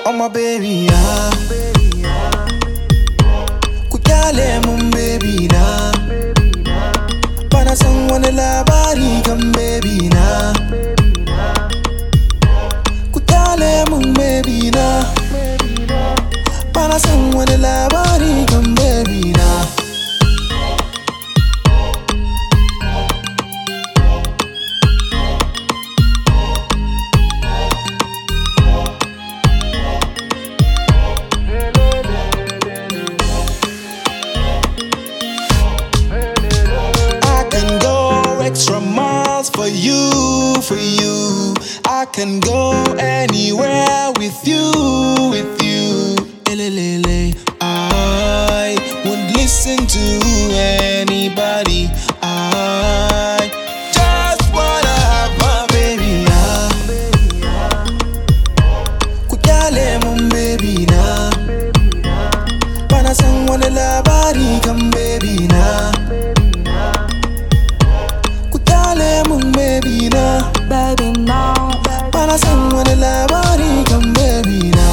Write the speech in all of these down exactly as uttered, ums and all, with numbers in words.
Oh my baby, ah. Kujale mun baby na. Bana san wani labari kan baby na. Kujale mun baby na. Bana san wani labari kan baby na. Extra miles for you, for you. I can go anywhere with you, with you. Elelele. I won't listen to anybody. I just wanna have my baby now. Kujale mun baby na. Bana san wani labari kan baby na. Baby na, baby na, bana san wani labari kan baby na.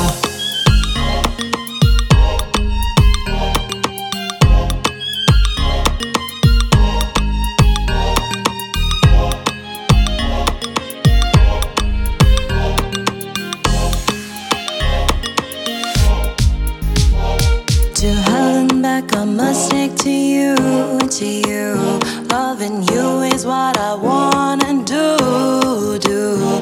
To hell and back, I must stick to you, to you. Loving you is what I wanna do, do.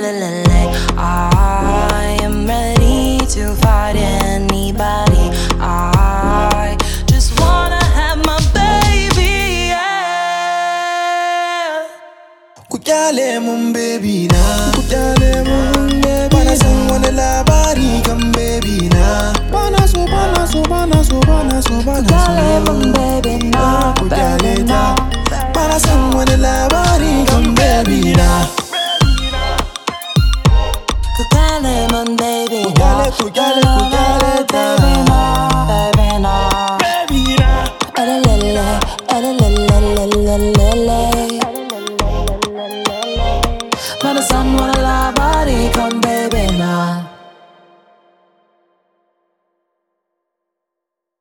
I am ready to fight anybody. I just wanna have my baby, yeah. Kujale mun baby na. Kujale mun baby. Bana san wani labari kan baby na. Bana so, bana so, bana so, bana so, bana so. Kujale mun baby na, baby na. Bana san wani labari kan baby na. Kujale mun baby na. Kujale, kujale, kujale, baby na, baby na, baby na. Elelele, elelelelelelele. Bana san wani labari kan baby.